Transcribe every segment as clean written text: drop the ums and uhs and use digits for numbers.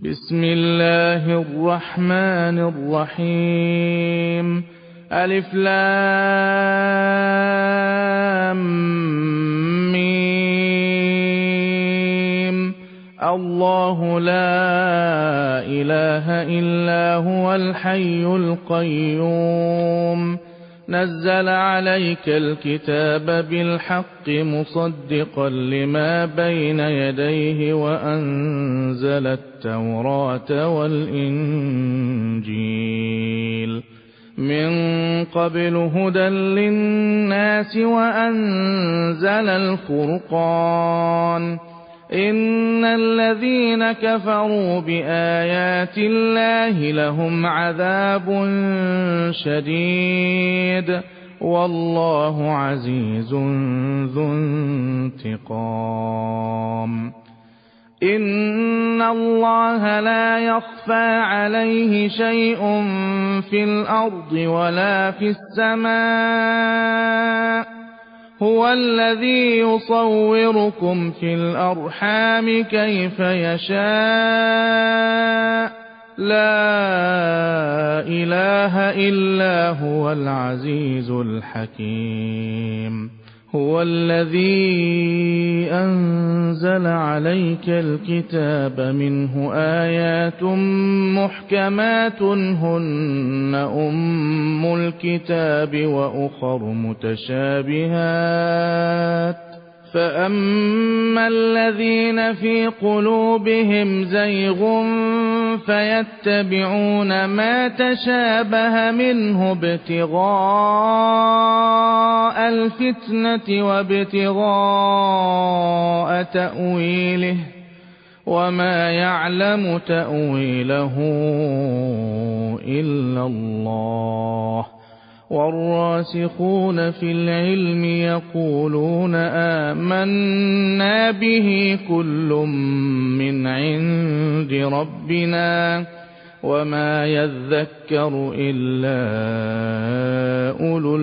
بسم الله الرحمن الرحيم. ألف لام ميم. الله لا إله إلا هو الحي القيوم. نزل عليك الكتاب بالحق مصدقا لما بين يديه وأنزل التوراة والإنجيل من قبل هدى للناس وأنزل الفرقان. إن الذين كفروا بآيات الله لهم عذاب شديد والله عزيز ذو انتقام. إن الله لا يخفى عليه شيء في الأرض ولا في السماء. هو الذي يصوركم في الأرحام كيف يشاء. لا إله إلا هو العزيز الحكيم. هو الذي أنزل عليك الكتاب منه آيات محكمات هن أم الكتاب وأخر متشابهات. فأما الذين في قلوبهم زيغ فيتبعون ما تشابه منه ابتغاء الفتنة وابتغاء تأويله وما يعلم تأويله إلا الله. والراسخون في العلم يقولون آمنا به كل من عند ربنا وما يذكر إلا أولو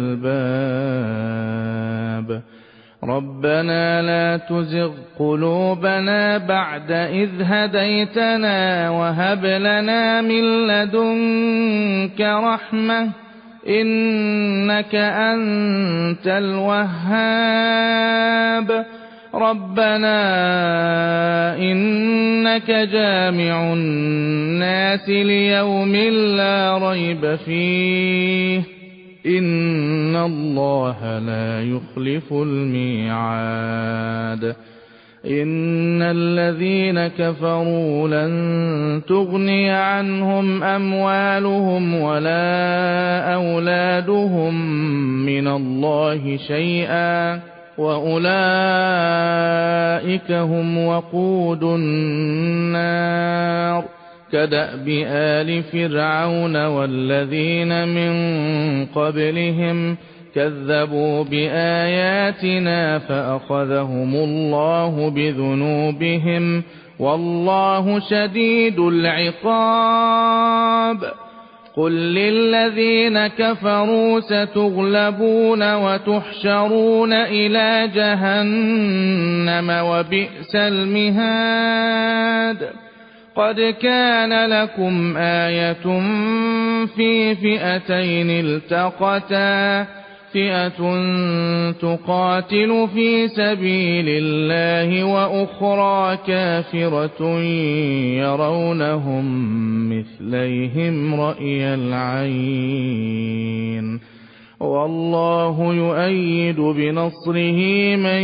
الألباب. ربنا لا تزغ قلوبنا بعد إذ هديتنا وهب لنا من لدنك رحمة إنك أنت الوهاب. ربنا إنك جامع الناس ليوم لا ريب فيه إن الله لا يخلف الميعاد. إن الذين كفروا لن تغني عنهم أموالهم ولا أولادهم من الله شيئا وأولئك هم وقود النار. كدأب آل فرعون والذين من قبلهم كذبوا بآياتنا فأخذهم الله بذنوبهم والله شديد العقاب. قل للذين كفروا ستغلبون وتحشرون إلى جهنم وبئس المهاد. قد كان لكم آية في فئتين التقتا فئة تقاتل في سبيل الله وأخرى كافرة يرونهم مثليهم رأي العين والله يؤيد بنصره من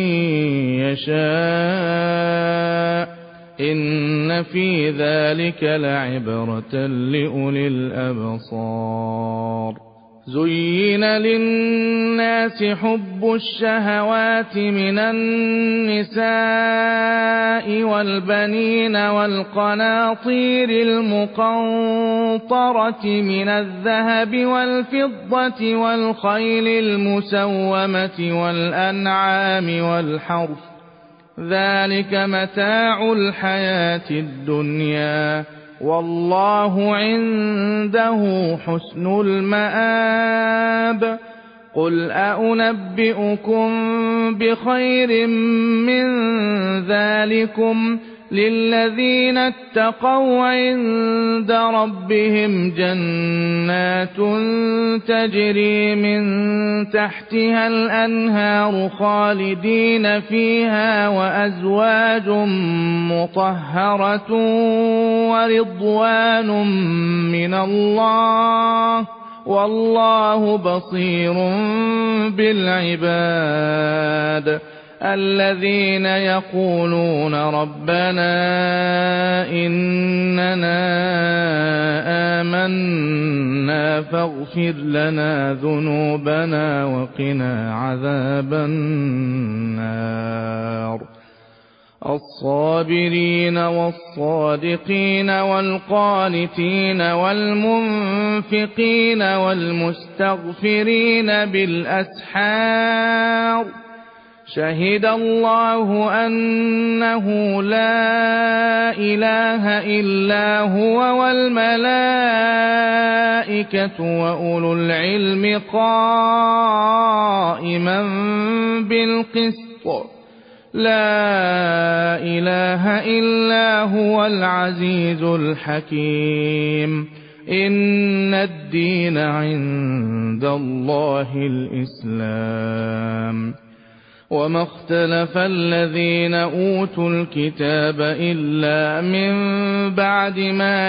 يشاء إن في ذلك لعبرة لأولي الأبصار. زين للناس حب الشهوات من النساء والبنين والقناطير المقنطرة من الذهب والفضة والخيل المسومة والأنعام والحرث ذلك متاع الحياة الدنيا والله عنده حسن المآب. قل أنبئكم بخير من ذلكم للذين اتقوا عند ربهم جنات تجري من تحتها الأنهار خالدين فيها وأزواج مطهرة ورضوان من الله والله بصير بالعباد الذين يقولون ربنا إننا آمنا فاغفر لنا ذنوبنا وقنا عذاب النار الصابرين والصادقين والقانتين والمنفقين والمستغفرين بالأسحار شهد الله أنه لا إله إلا هو والملائكة وأولو العلم قائما بالقسط لا إله إلا هو العزيز الحكيم إن الدين عند الله الإسلام وما اختلف الذين أوتوا الكتاب إلا من بعد ما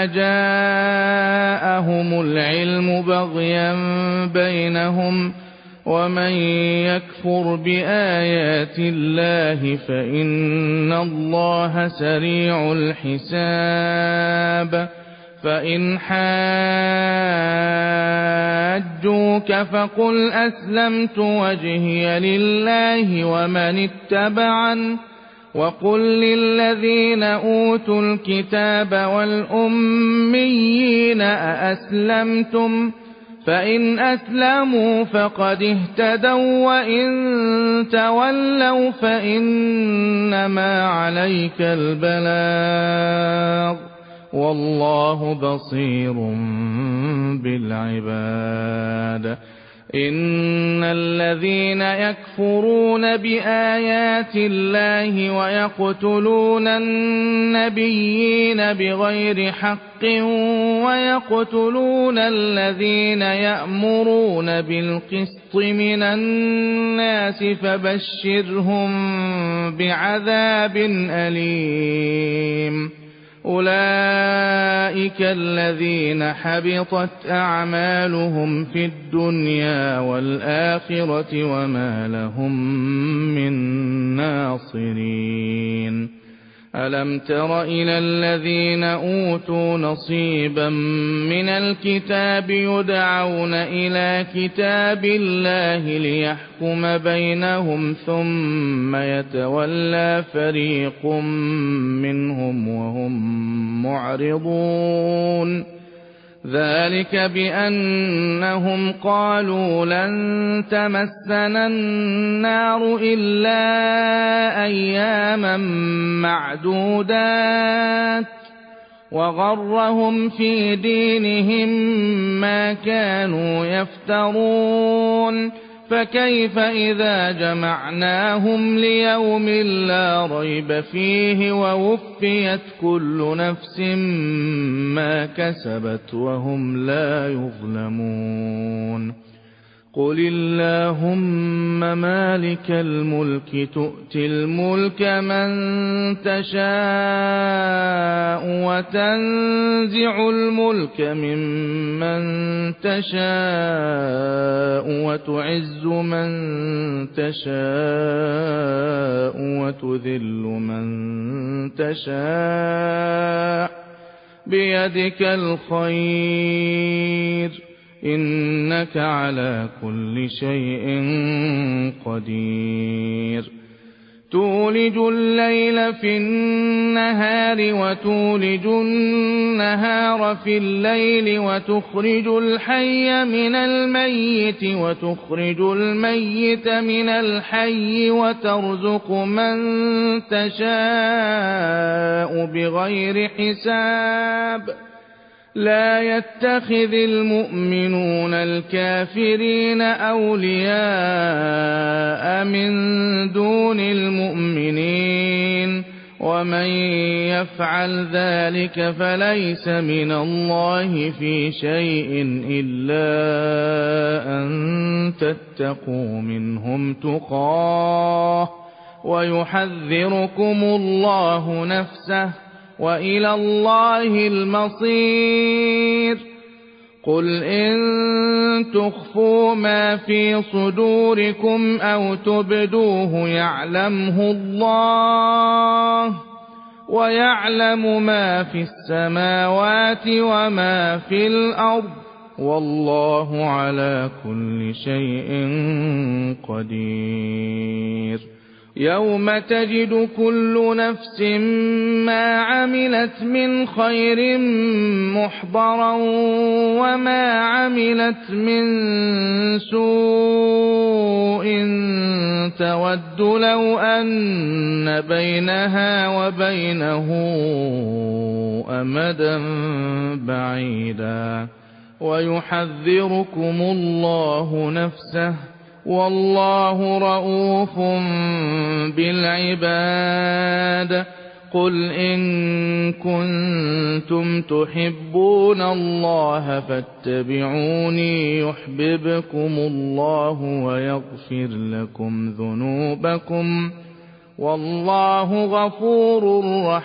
جاءهم العلم بغيا بينهم ومن يكفر بآيات الله فإن الله سريع الحساب فإن حاجوك فقل أسلمت وجهي لله ومن اتبعن وقل للذين أوتوا الكتاب والأميين أأسلمتم فإن أسلموا فقد اهتدوا وإن تولوا فإنما عليك البلاغ والله بصير بالعباد إن الذين يكفرون بآيات الله ويقتلون النبيين بغير حق ويقتلون الذين يأمرون بالقسط من الناس فبشرهم بعذاب أليم أولئك الذين حبطت أعمالهم في الدنيا والآخرة وما لهم من ناصرين ألم تر إلى الذين أوتوا نصيبا من الكتاب يدعون إلى كتاب الله ليحكم بينهم ثم يتولى فريق منهم وهم معرضون ذلك بأنهم قالوا لن تمسنا النار إلا أياما معدودات وغرهم في دينهم ما كانوا يفترون فكيف إذا جمعناهم ليوم لا ريب فيه ووفيت كل نفس ما كسبت وهم لا يظلمون قل اللهم مالك الملك تؤتي الملك من تشاء وتنزع الملك ممن تشاء وتعز من تشاء وتذل من تشاء بيدك الخير إنك على كل شيء قدير تولج الليل في النهار وتولج النهار في الليل وتخرج الحي من الميت وتخرج الميت من الحي وترزق من تشاء بغير حساب لا يتخذ المؤمنون الكافرين أولياء من دون المؤمنين ومن يفعل ذلك فليس من الله في شيء إلا أن تتقوا منهم تقاه ويحذركم الله نفسه وإلى الله المصير. قل إن تخفوا ما في صدوركم أو تبدوه يعلمه الله ويعلم ما في السماوات وما في الأرض والله على كل شيء قدير. يوم تجد كل نفس ما عملت من خير محضرا وما عملت من سوء تود لو أن بينها وبينه أمدا بعيدا ويحذركم الله نفسه والله رءوف بالعباد. قل إن كنتم تحبون الله فاتبعوني يحببكم الله ويغفر لكم ذنوبكم والله غفور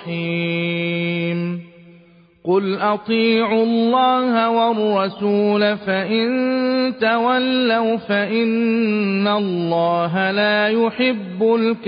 رحيم. قل أطيعوا الله والرسول فإن تولوا فإن الله لا يحب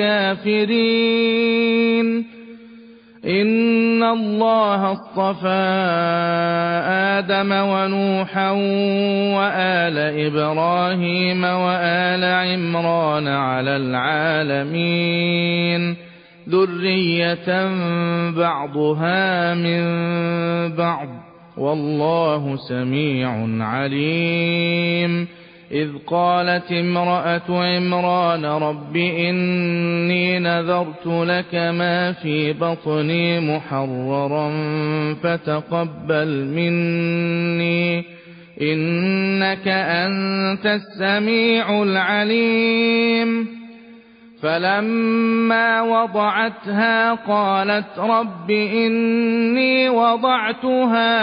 الكافرين. إن الله اصطفى آدم ونوحا وآل إبراهيم وآل عمران على العالمين ذرية بعضها من بعض والله سميع عليم. إذ قالت امرأة عمران رب إني نذرت لك ما في بطني محررا فتقبل مني إنك أنت السميع العليم. فلما وضعتها قالت رب إني وضعتها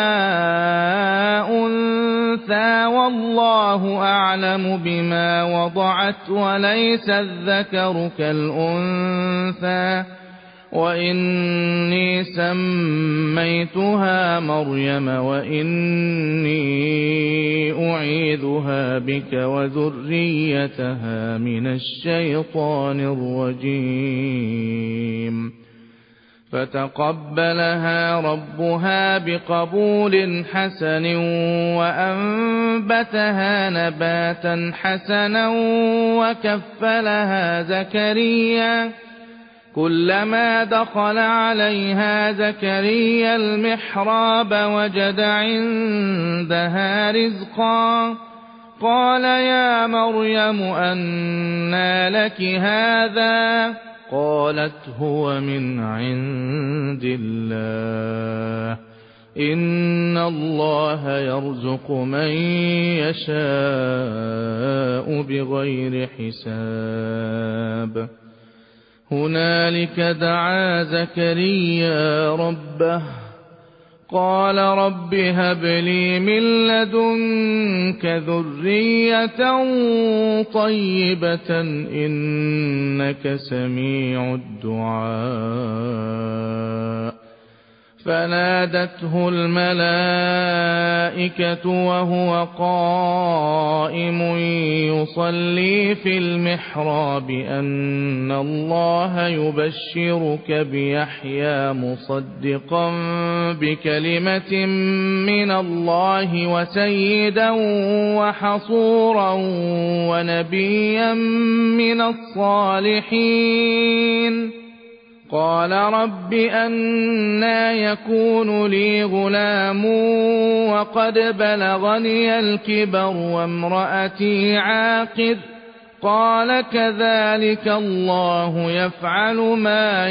أنثى والله أعلم بما وضعت وليس الذكر كالأنثى وإني سميتها مريم وإني أعيذها بك وذريتها من الشيطان الرجيم. فتقبلها ربها بقبول حسن وأنبتها نباتا حسنا وكفلها زكريا. كلما دخل عليها زكريا المحراب وجد عندها رزقا قال يا مريم أنى لك هذا قالت هو من عند الله إن الله يرزق من يشاء بغير حساب. هنالك دعا زكريا ربه قال رب هب لي من لدنك ذرية طيبة إنك سميع الدعاء. فنادته الملائكة وهو قائم يصلي في المحراب أن الله يبشرك بيحيى مصدقا بكلمة من الله وسيدا وحصورا ونبيا من الصالحين. قال رب أنى يكون لي غلام وقد بلغني الكبر وامرأتي عاقر قال كذلك الله يفعل ما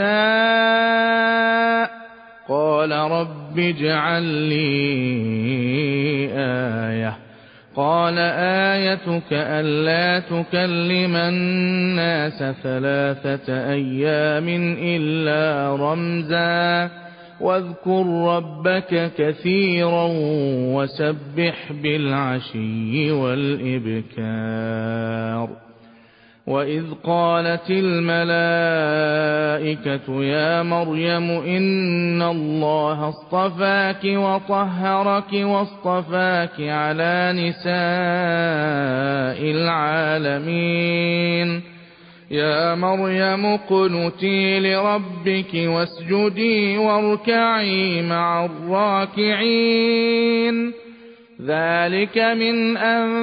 يشاء. قال رب اجعل لي آية قال آيتك ألا تكلم الناس 3 أيام إلا رمزا واذكر ربك كثيرا وسبح بالعشي والإبكار وإذ قالت الملائكة يا مريم إن الله اصطفاك وطهرك واصطفاك على نساء العالمين يا مريم اقنتي لربك واسجدي واركعي مع الراكعين ذلك من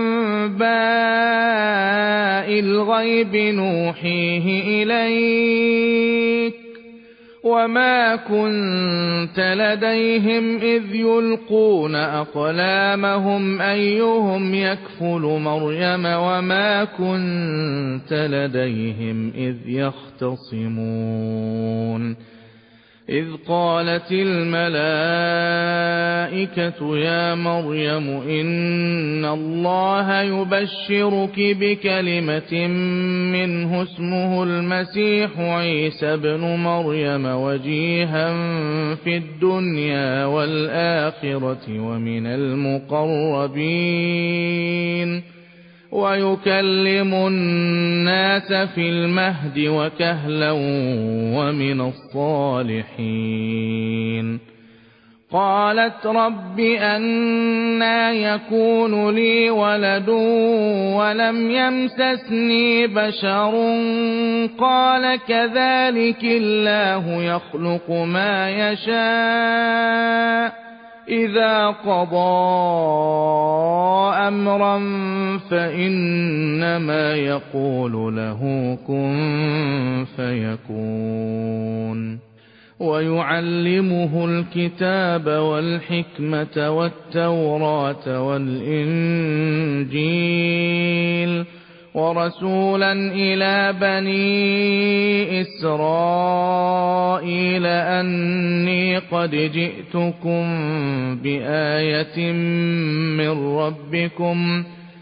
أنباء الغيب نوحيه إليك وما كنت لديهم إذ يلقون أقلامهم أيهم يكفل مريم وما كنت لديهم إذ يختصمون إذ قالت الملائكة يا مريم إن الله يبشرك بكلمة منه اسمه المسيح عيسى بن مريم وجيها في الدنيا والآخرة ومن المقربين ويكلم الناس في المهد وكهلا ومن الصالحين قالت رب أنى يكون لي ولد ولم يمسسني بشر قال كذلك الله يخلق ما يشاء إذا قضى أمرا فإنما يقول له كن فيكون ويعلمه الكتاب والحكمة والتوراة والإنجيل ورسولا إلى بني إسرائيل أني قد جئتكم بآية من ربكم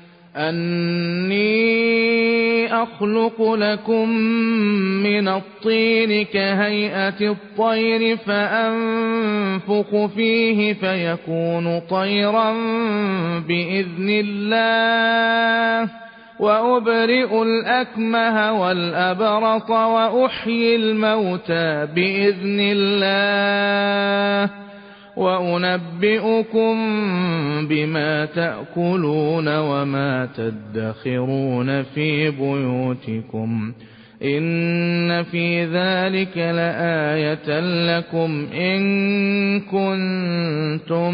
أني أخلق لكم من الطين كهيئة الطير فأنفخ فيه فيكون طيرا بإذن الله وأبرئ الأكمه والأبرص وأحيي الموتى بإذن الله وأنبئكم بما تأكلون وما تدخرون في بيوتكم إن في ذلك لآية لكم إن كنتم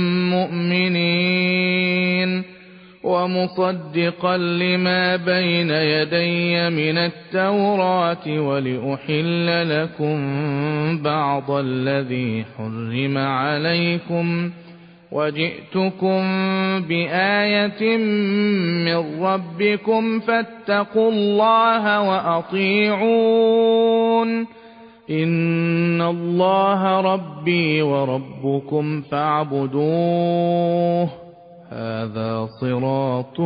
مؤمنين ومصدقا لما بين يدي من التوراة ولأحل لكم بعض الذي حرم عليكم وجئتكم بآية من ربكم فاتقوا الله وأطيعون إن الله ربي وربكم فاعبدوه هذا صراط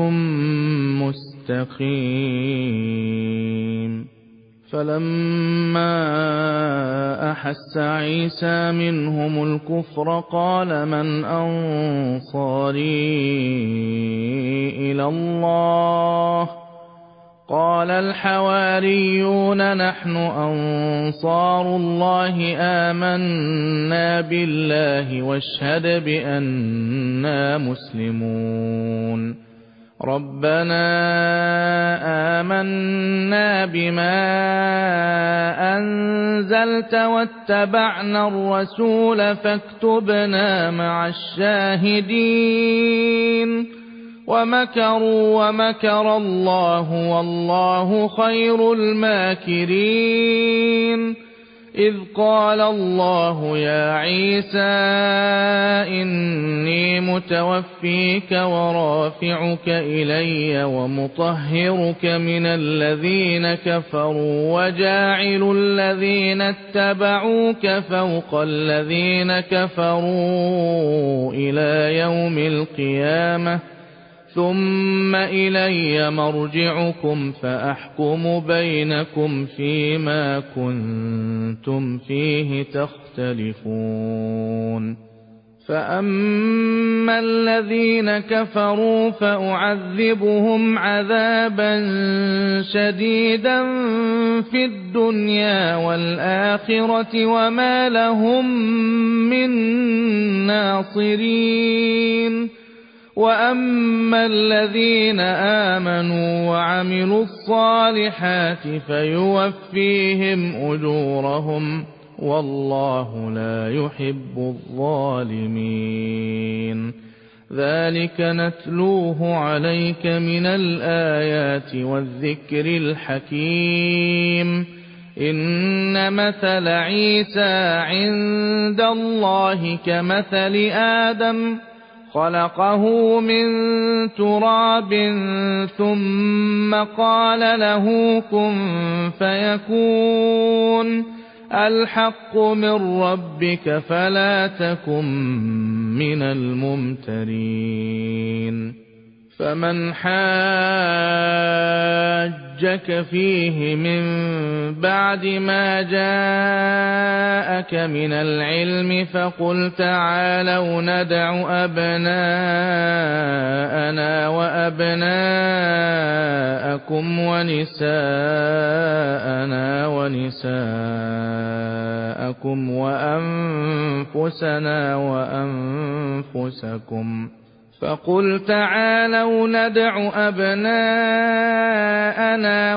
مستقيم فلما أحس عيسى منهم الكفر قال من أنصاري إلى الله قال الحواريون نحن أنصار الله آمنا بالله واشهد بأننا مسلمون ربنا آمنا بما أنزلت واتبعنا الرسول فاكتبنا مع الشاهدين ومكروا ومكر الله والله خير الماكرين إذ قال الله يا عيسى إني متوفيك ورافعك إلي ومطهرك من الذين كفروا وجاعل الذين اتبعوك فوق الذين كفروا إلى يوم القيامة ثم إلي مرجعكم فأحكم بينكم فيما كنتم فيه تختلفون فأما الذين كفروا فأعذبهم عذابا شديدا في الدنيا والآخرة وما لهم من ناصرين وأما الذين آمنوا وعملوا الصالحات فيوفيهم أجورهم والله لا يحب الظالمين ذلك نتلوه عليك من الآيات والذكر الحكيم إن مثل عيسى عند الله كمثل آدم خلقه من تراب ثم قال له كن فيكون الحق من ربك فلا تكن من الممترين فمن حاجك فيه من بعد ما جاءك من العلم فقل تعالوا ندع أبناءنا وأبناءكم ونساءنا ونساءكم وأنفسنا وأنفسكم فقل تعالوا ندع أبناءنا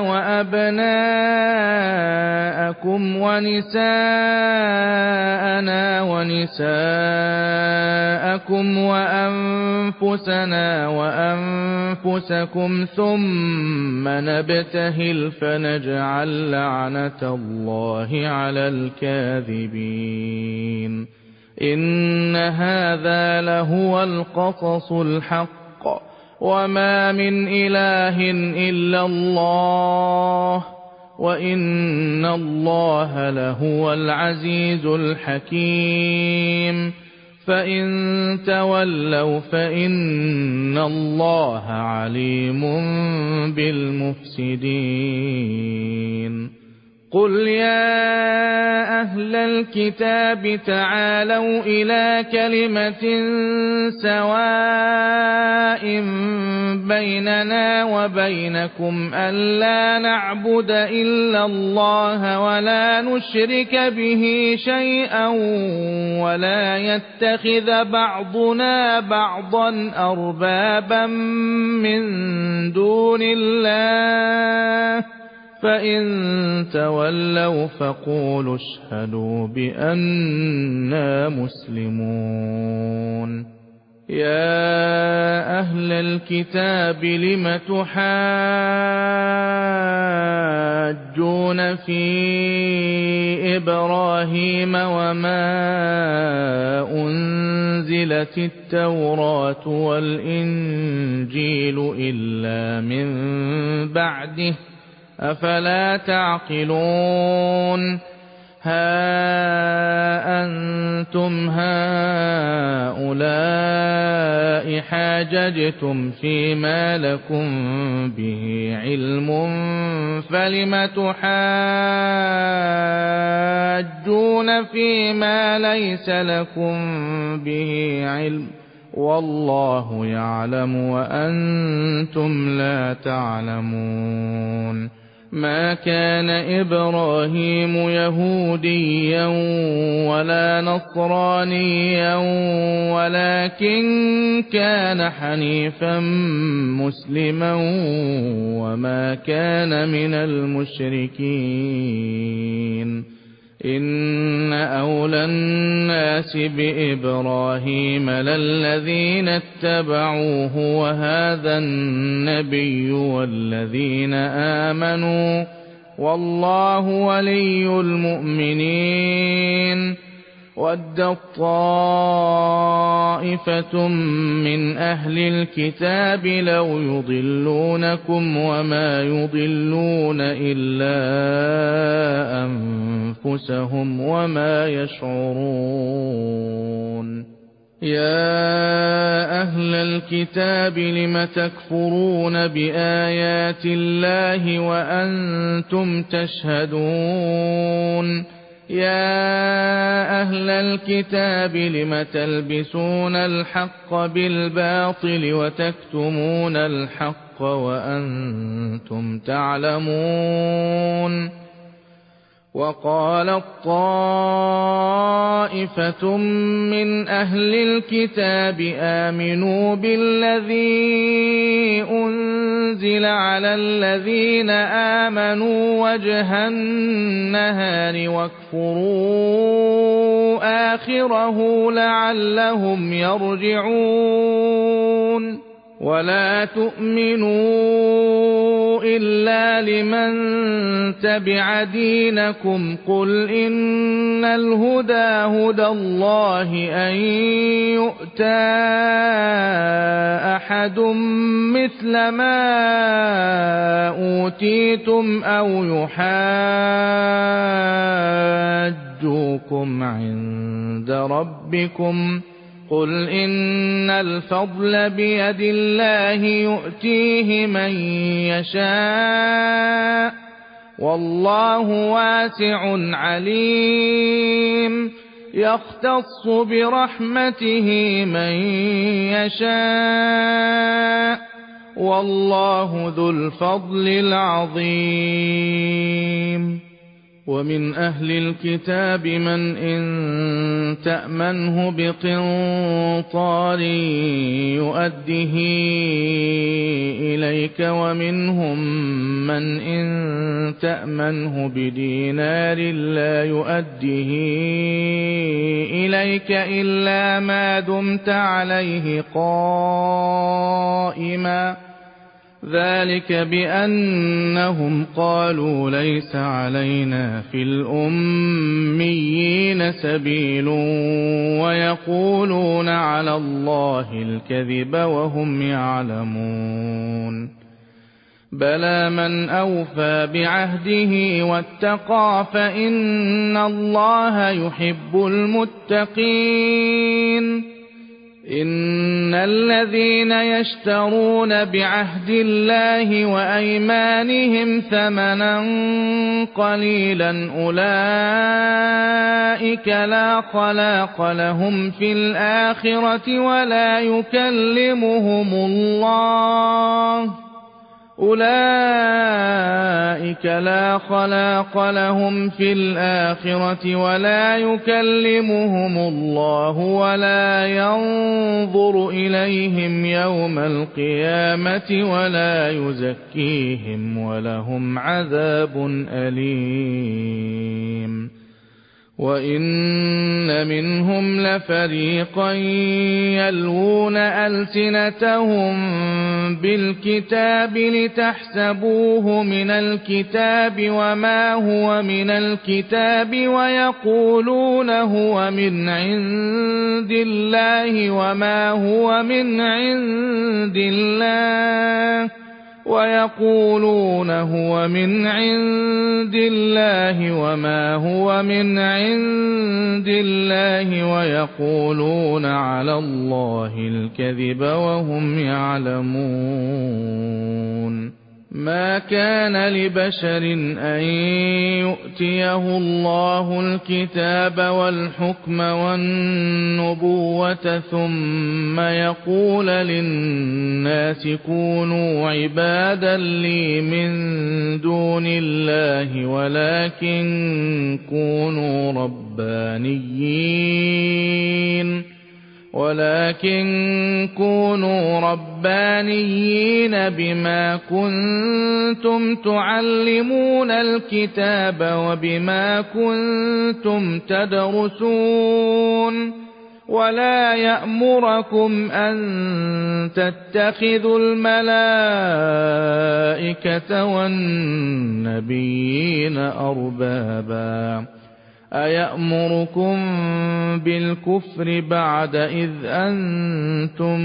وأبناءكم ونساءنا ونساءكم وأنفسنا وأنفسكم ثم نبتهل فنجعل لعنة الله على الكاذبين إن هذا لهو القصص الحق وما من إله إلا الله وإن الله لهو العزيز الحكيم فإن تولوا فإن الله عليم بالمفسدين قل يا أهل الكتاب تعالوا إلى كلمة سواء بيننا وبينكم ألا نعبد إلا الله ولا نشرك به شيئا ولا يتخذ بعضنا بعضا أربابا من دون الله فإن تولوا فقولوا اشهدوا بأننا مسلمون يا أهل الكتاب لم تحاجون في إبراهيم وما أنزلت التوراة والإنجيل إلا من بعده أفلا تعقلون ها أنتم هؤلاء حاججتم فيما لكم به علم فلم تحاجون فيما ليس لكم به علم والله يعلم وأنتم لا تعلمون ما كان إبراهيم يهوديا ولا نصرانيا ولكن كان حنيفا مسلما وما كان من المشركين إن أولى الناس بإبراهيم للذين اتبعوه وهذا النبي والذين آمنوا والله ولي المؤمنين ودت طائفة من أهل الكتاب لو يضلونكم وما يضلون إلا أنفسهم وما يشعرون يا أهل الكتاب لم تكفرون بآيات الله وأنتم تشهدون يا أهل الكتاب لم تلبسون الحق بالباطل وتكتمون الحق وأنتم تعلمون وقالت طائفة من أهل الكتاب آمنوا بالذي أنزل على الذين آمنوا وجه النهار واكفروا آخره لعلهم يرجعون ولا تؤمنوا إلا لمن تبع دينكم قل إن الهدى هدى الله أن يؤتى أحد مثل ما أوتيتم أو يحاجوكم عند ربكم قل إن الفضل بيد الله يؤتيه من يشاء والله واسع عليم يختص برحمته من يشاء والله ذو الفضل العظيم ومن أهل الكتاب من إن تأمنه بقنطار يؤده إليك ومنهم من إن تأمنه بدينار لا يؤده إليك إلا ما دمت عليه قائما ذلك بأنهم قالوا ليس علينا في الأميين سبيل ويقولون على الله الكذب وهم يعلمون بلى من أوفى بعهده واتقى فإن الله يحب المتقين إن الذين يشترون بعهد الله وأيمانهم ثمنا قليلا أولئك لا خلاق لهم في الآخرة ولا يكلمهم الله أولئك لا خلاق لهم في الآخرة ولا يكلمهم الله ولا ينظر إليهم يوم القيامة ولا يزكيهم ولهم عذاب أليم وإن منهم لفريقا يلوون ألسنتهم بالكتاب لتحسبوه من الكتاب وما هو من الكتاب ويقولون هو من عند الله وما هو من عند الله ويقولون هو من عند الله وما هو من عند الله ويقولون على الله الكذب وهم يعلمون ما كان لبشر أن يؤتيه الله الكتاب والحكم والنبوة ثم يقول للناس كونوا عبادا لي من دون الله ولكن كونوا ربانيين بما كنتم تعلمون الكتاب وبما كنتم تدرسون ولا يأمركم أن تتخذوا الملائكة والنبيين أربابا أيأمركم بالكفر بعد إذ أنتم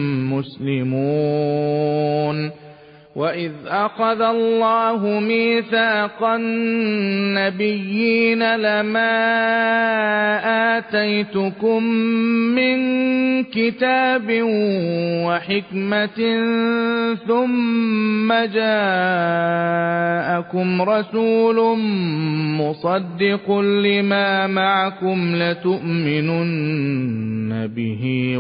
مسلمون وإذ أخذ الله ميثاق النبيين لما آتيتكم من كتاب وحكمة ثم جاءكم رسول مصدق لما معكم لتؤمنن به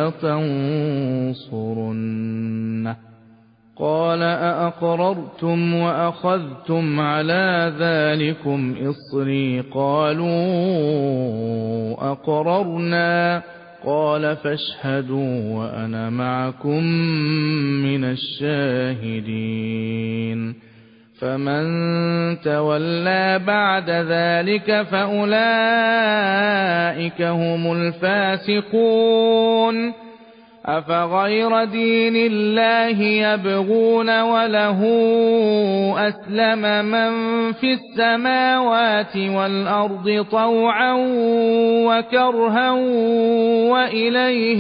ولتنصرنه قال أأقررتم وأخذتم على ذلكم إصري قالوا أقررنا قال فاشهدوا وأنا معكم من الشاهدين فمن تولى بعد ذلك فأولئك هم الفاسقون أفغير دين الله يبغون وله أسلم من في السماوات والأرض طوعا وكرها وإليه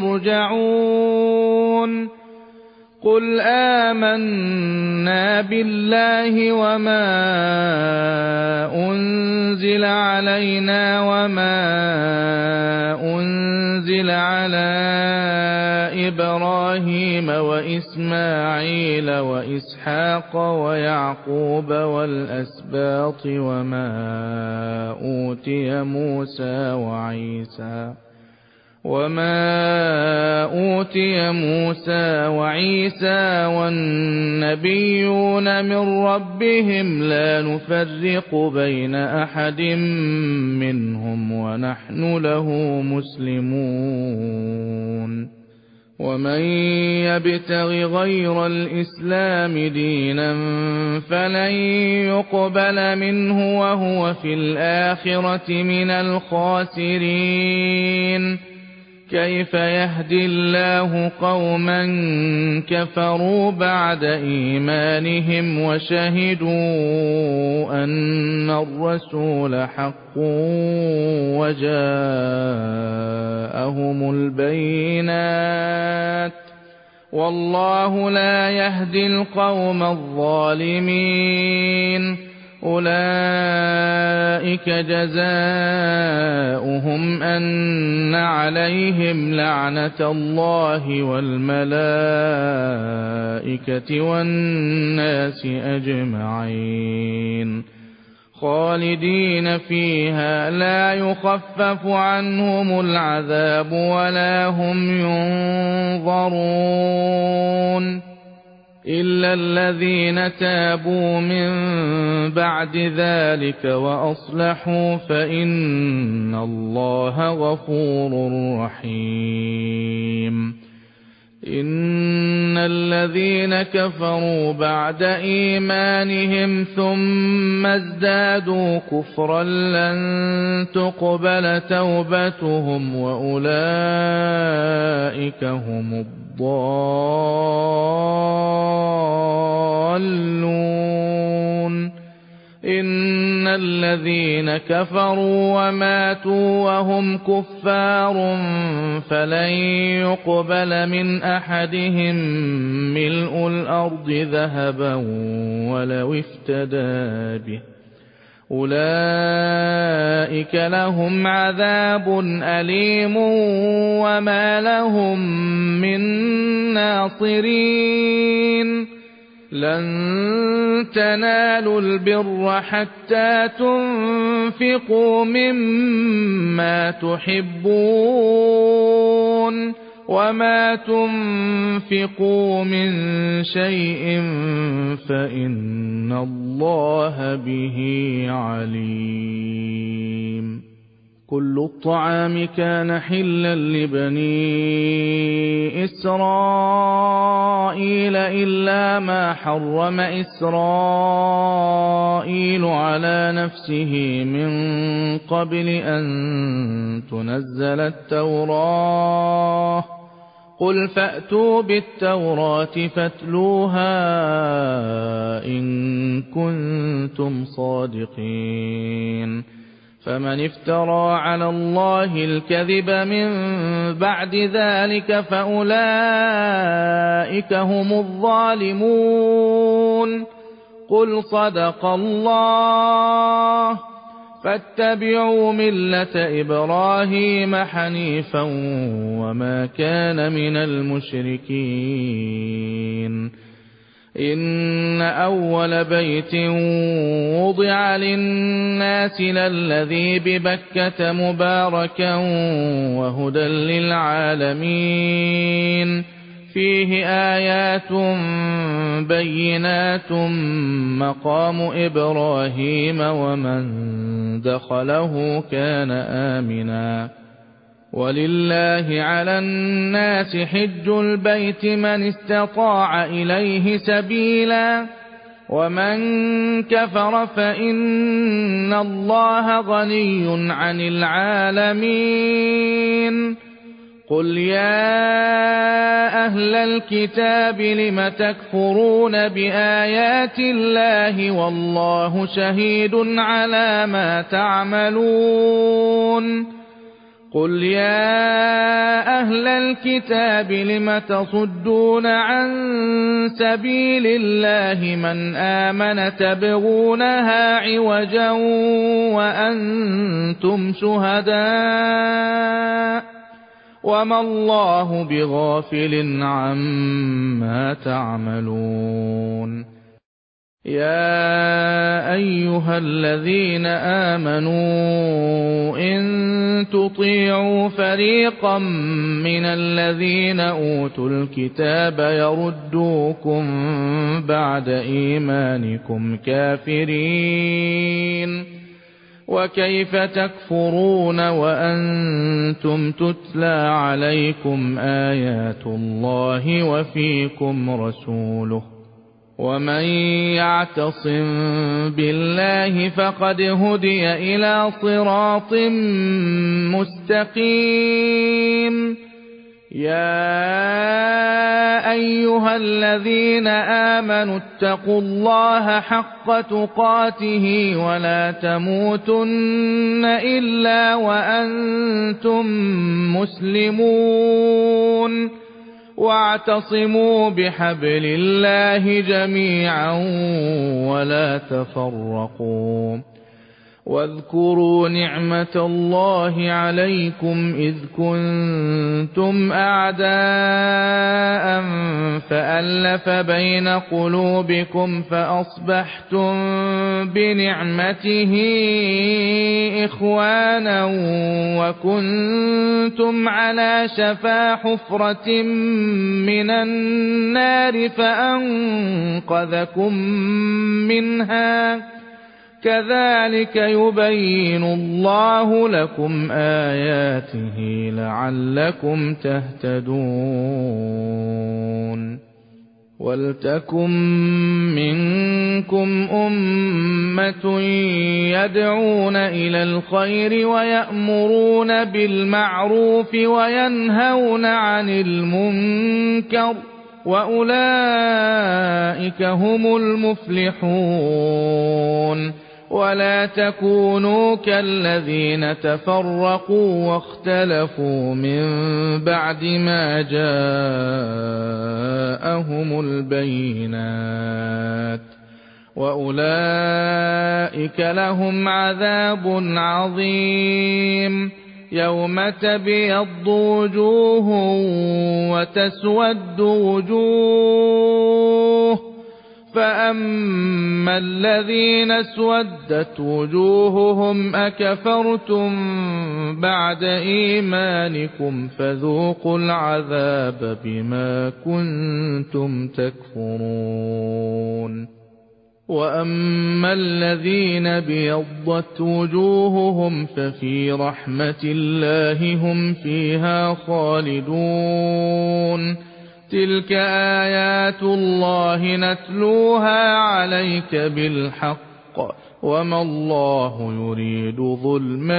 يرجعون قل آمنا بالله وما أنزل علينا وما أنزل على إبراهيم وإسماعيل وإسحاق ويعقوب والأسباط وما أوتي موسى وعيسى والنبيون من ربهم لا نفرق بين أحد منهم ونحن له مسلمون ومن يبتغ غير الإسلام دينا فلن يقبل منه وهو في الآخرة من الخاسرين كيف يهدي الله قوما كفروا بعد إيمانهم وشهدوا أن الرسول حق وجاءهم البينات والله لا يهدي القوم الظالمين أولئك جزاؤهم أن عليهم لعنة الله والملائكة والناس أجمعين خالدين فيها لا يخفف عنهم العذاب ولا هم ينظرون إلا الذين تابوا من بعد ذلك وأصلحوا فإن الله غفور رحيم إن الذين كفروا بعد إيمانهم ثم ازدادوا كفرا لن تقبل توبتهم وأولئك هم الضالون إن الذين كفروا وماتوا وهم كفار فلن يقبل من أحدهم ملء الأرض ذهبا ولو افتدى به أولئك لهم عذاب أليم وما لهم من ناصرين لن تنالوا البر حتى تنفقوا مما تحبون وما تنفقوا من شيء فإن الله به عليم كل الطعام كان حلا لبني إسرائيل إلا ما حرم إسرائيل على نفسه من قبل أن تنزل التوراة قل فأتوا بالتوراة فاتلوها إن كنتم صادقين فمن افترى على الله الكذب من بعد ذلك فأولئك هم الظالمون قل صدق الله فاتبعوا ملة إبراهيم حنيفا وما كان من المشركين إن أول بيت وضع للناس للذي ببكة مباركا وهدى للعالمين فيه آيات بينات مقام إبراهيم ومن دخله كان آمنا ولله على الناس حج البيت من استطاع إليه سبيلا ومن كفر فإن الله غني عن العالمين قل يا أهل الكتاب لم تكفرون بآيات الله والله شهيد على ما تعملون قل يا أهل الكتاب لم تصدون عن سبيل الله من آمن تبغونها عوجا وأنتم شهداء وما الله بغافل عما تعملون يا أيها الذين آمنوا إن تطيعوا فريقا من الذين أوتوا الكتاب يردوكم بعد إيمانكم كافرين وكيف تكفرون وأنتم تتلى عليكم آيات الله وفيكم رسوله ومن يعتصم بالله فقد هدي إلى صراط مستقيم يا أيها الذين آمنوا اتقوا الله حق تقاته ولا تموتن إلا وأنتم مسلمون واعتصموا بحبل الله جميعا ولا تفرقوا واذكروا نعمة الله عليكم إذ كنتم أعداء فألف بين قلوبكم فأصبحتم بنعمته إخوانا وكنتم على شفا حفرة من النار فأنقذكم منها كذلك يبين الله لكم آياته لعلكم تهتدون ولتكن منكم أمة يدعون إلى الخير ويأمرون بالمعروف وينهون عن المنكر وأولئك هم المفلحون ولا تكونوا كالذين تفرقوا واختلفوا من بعد ما جاءهم البينات وأولئك لهم عذاب عظيم يوم تبيض وجوه وتسود وجوه فأما الذين اسودت وجوههم أكفرتم بعد إيمانكم فذوقوا العذاب بما كنتم تكفرون وأما الذين بيضت وجوههم ففي رحمة الله هم فيها خالدون تلك آيات الله نتلوها عليك بالحق وما الله يريد ظلما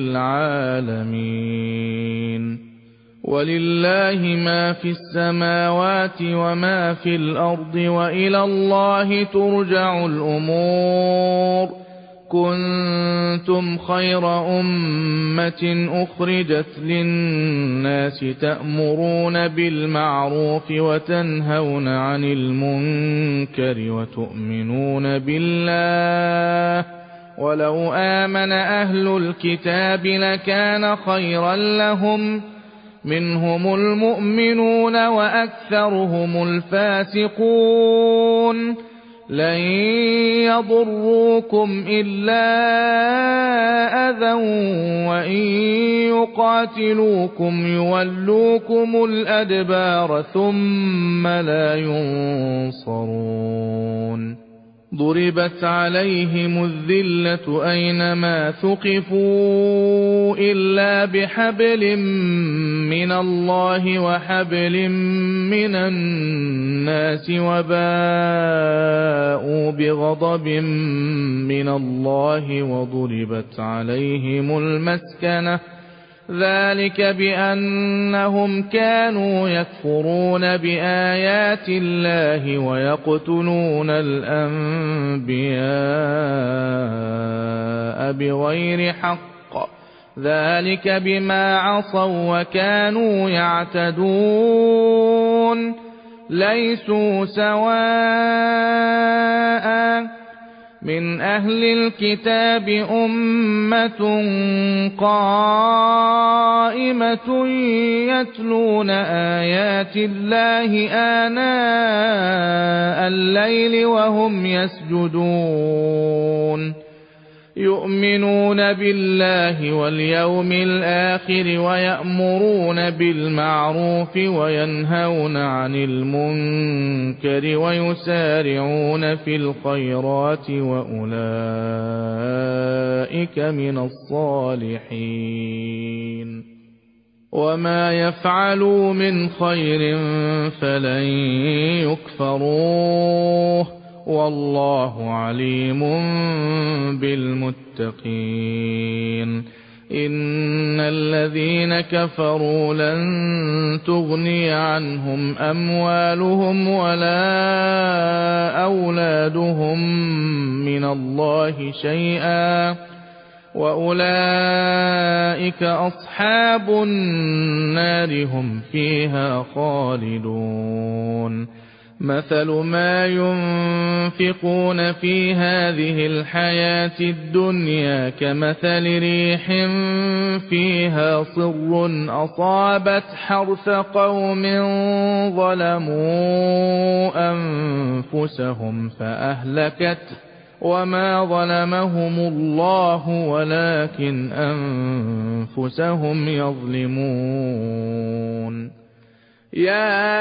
للعالمين ولله ما في السماوات وما في الأرض وإلى الله ترجع الأمور كنتم خير أمة أخرجت للناس تأمرون بالمعروف وتنهون عن المنكر وتؤمنون بالله ولو آمن أهل الكتاب لكان خيرا لهم منهم المؤمنون وأكثرهم الفاسقون لن يضروكم إلا أذى وإن يقاتلوكم يولوكم الأدبار ثم لا ينصرون ضربت عليهم الذلة أينما ثقفوا إلا بحبل من الله وحبل من الناس وباءوا بغضب من الله وضربت عليهم المسكنة ذلك بأنهم كانوا يكفرون بآيات الله ويقتلون الأنبياء بغير حق ذلك بما عصوا وكانوا يعتدون ليسوا سواء من أهل الكتاب أمة قائمة يتلون آيات الله آناء الليل وهم يسجدون يؤمنون بالله واليوم الآخر ويأمرون بالمعروف وينهون عن المنكر ويسارعون في الخيرات وأولئك من الصالحين وما يفعلوا من خير فلن يكفروه والله عليم بالمتقين إن الذين كفروا لن تغني عنهم أموالهم ولا أولادهم من الله شيئا وأولئك أصحاب النار هم فيها خالدون مثل ما ينفقون في هذه الحياة الدنيا كمثل ريح فيها صر أصابت حرث قوم ظلموا أنفسهم فأهلكته وما ظلمهم الله ولكن أنفسهم يظلمون يا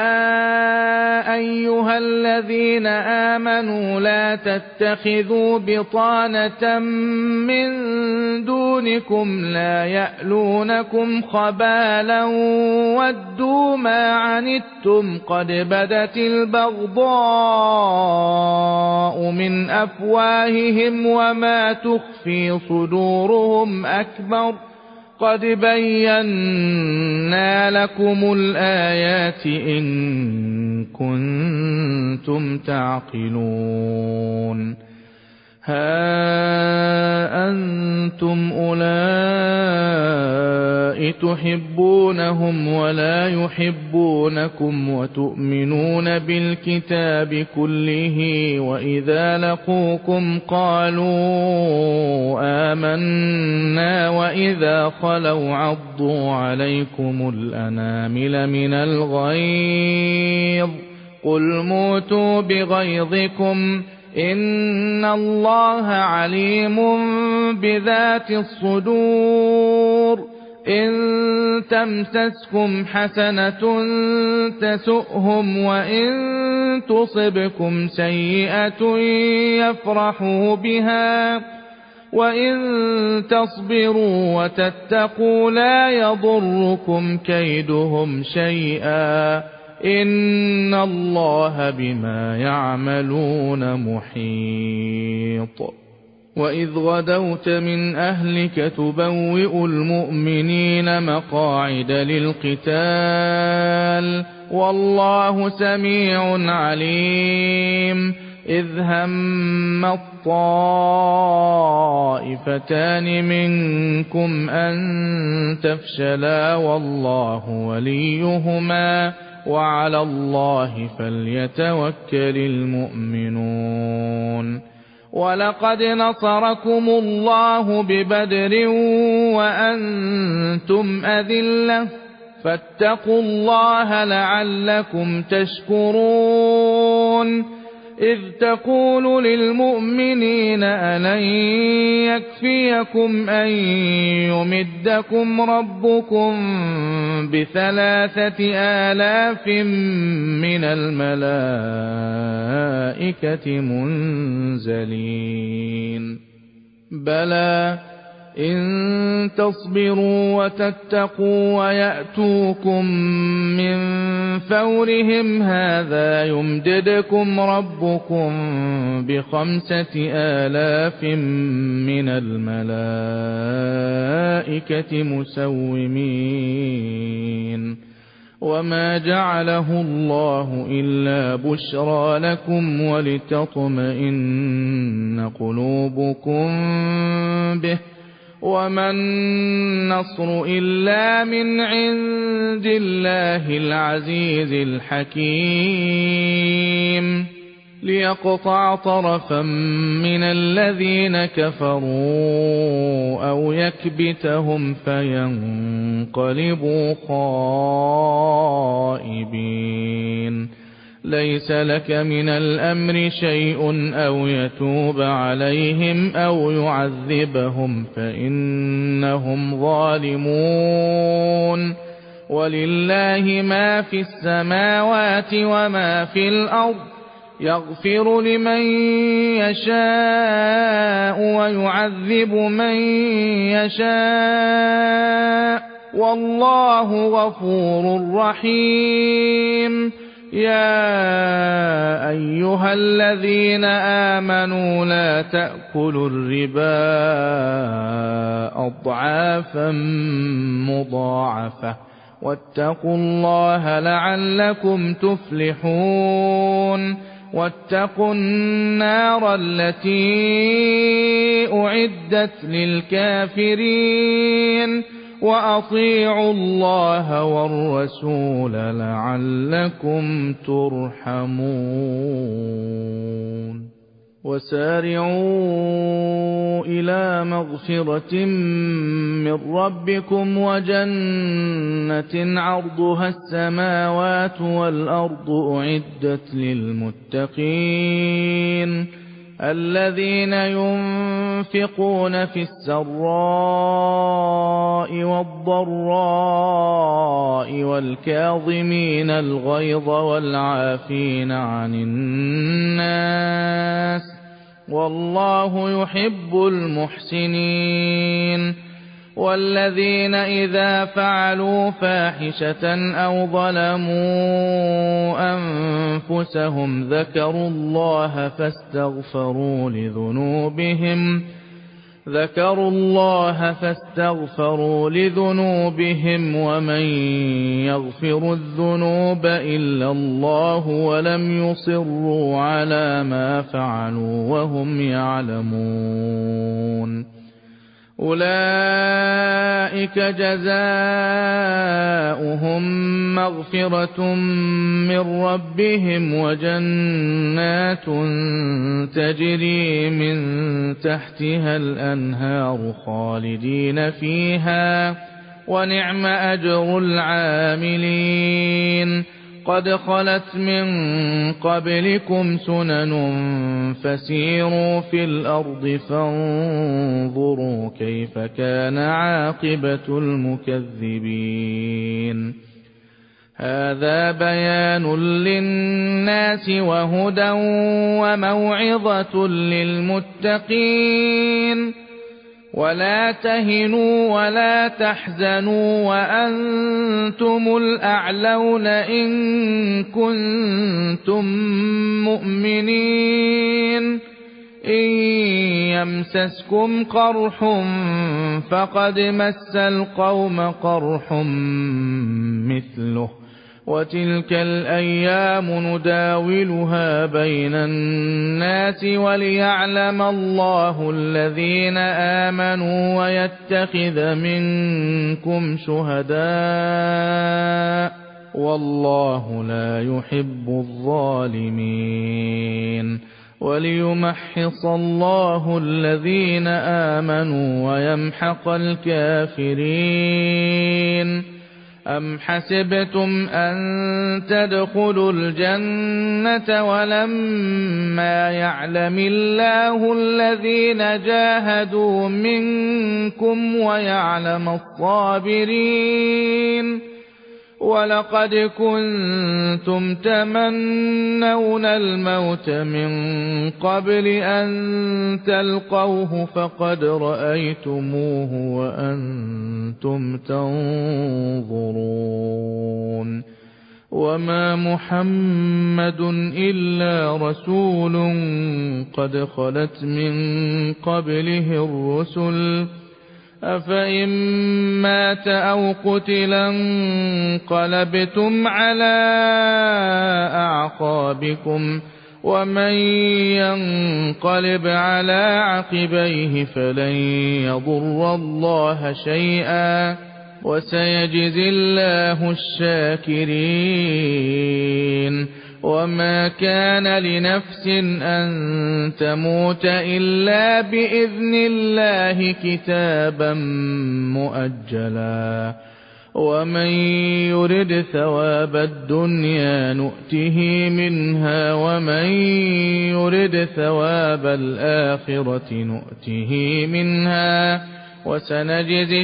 أيها الذين آمنوا لا تتخذوا بطانة من دونكم لا يألونكم خبالا ودوا ما عنتم قد بدت البغضاء من أفواههم وما تخفي صدورهم أكبر قد بينا لكم الآيات إن كنتم تعقلون ها أنتم أولئك تحبونهم ولا يحبونكم وتؤمنون بالكتاب كله وإذا لقوكم قالوا آمنا وإذا خلوا عضوا عليكم الأنامل من الغيظ قل موتوا بغيظكم إن الله عليم بذات الصدور إن تمسسكم حسنة تسؤهم وإن تصبكم سيئة يفرحوا بها وإن تصبروا وتتقوا لا يضركم كيدهم شيئا إن الله بما يعملون محيط وإذ غدوت من أهلك تبوئ المؤمنين مقاعد للقتال والله سميع عليم إذ هم الطائفتان منكم أن تفشلا والله وليهما وعلى الله فليتوكل المؤمنون ولقد نصركم الله ببدر وأنتم أذلة فاتقوا الله لعلكم تشكرون إذ تقول للمؤمنين ألن يكفيكم أن يمدكم ربكم ب3,000 من الملائكة منزلين بلى إن تصبروا وتتقوا ويأتوكم من فورهم هذا يمددكم ربكم ب5,000 من الملائكة مسومين وما جعله الله إلا بشرى لكم ولتطمئن قلوبكم به وما النصر إلا من عند الله العزيز الحكيم ليقطع طرفا من الذين كفروا أو يكبتهم فينقلبوا خائبين ليس لك من الأمر شيء أو يتوب عليهم أو يعذبهم فإنهم ظالمون ولله ما في السماوات وما في الأرض يغفر لمن يشاء ويعذب من يشاء والله غفور رحيم يا أيها الذين آمنوا لا تأكلوا الربا أضعافا مضاعفة واتقوا الله لعلكم تفلحون واتقوا النار التي أعدت للكافرين وأطيعوا الله والرسول لعلكم ترحمون وسارعوا إلى مغفرة من ربكم وجنة عرضها السماوات والأرض أعدت للمتقين الذين ينفقون في السراء والضراء والكاظمين الغيظ والعافين عن الناس والله يحب المحسنين والذين إذا فعلوا فاحشة أو ظلموا أنفسهم ذكروا الله فاستغفروا لذنوبهم ومن يغفر الذنوب إلا الله ولم يصروا على ما فعلوا وهم يعلمون أولئك جزاؤهم مغفرة من ربهم وجنات تجري من تحتها الأنهار خالدين فيها ونعم أجر العاملين قد خلت من قبلكم سنن فسيروا في الأرض فانظروا كيف كان عاقبة المكذبين هذا بيان للناس وهدى وموعظة للمتقين ولا تهنوا ولا تحزنوا وأنتم الأعلون إن كنتم مؤمنين إن يمسسكم قرح فقد مس القوم قرح مثله وتلك الأيام نداولها بين الناس وليعلم الله الذين آمنوا ويتخذ منكم شهداء والله لا يحب الظالمين وليمحص الله الذين آمنوا ويمحق الكافرين. أم حسبتم أن تدخلوا الجنة ولما يعلم الله الذين جاهدوا منكم ويعلم الصابرين؟ ولقد كنتم تمنون الموت من قبل أن تلقوه فقد رأيتموه وأنتم تنظرون. وما محمد إلا رسول قد خلت من قبله الرسل أفإن مات أو قتلا انقلبتم على أعقابكم ومن ينقلب على عقبيه فلن يضر الله شيئا وسيجزي الله الشاكرين. وما كان لنفس أن تموت إلا بإذن الله كتابا مؤجلا ومن يرد ثواب الدنيا نؤته منها ومن يرد ثواب الآخرة نؤته منها وسنجزي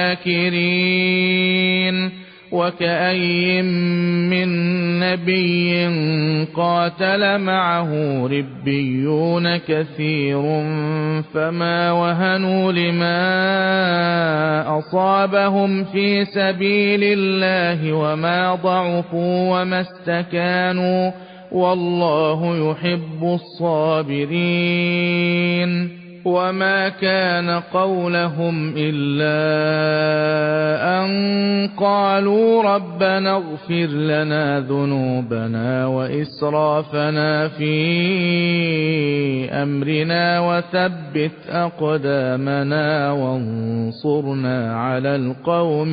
الشاكرين. وكأي من نبي قاتل معه ربيون كثير فما وهنوا لما أصابهم في سبيل الله وما ضعفوا وما استكانوا والله يحب الصابرين. وما كان قولهم إلا أن قالوا ربنا اغفر لنا ذنوبنا وإسرافنا في أمرنا وثبت أقدامنا وانصرنا على القوم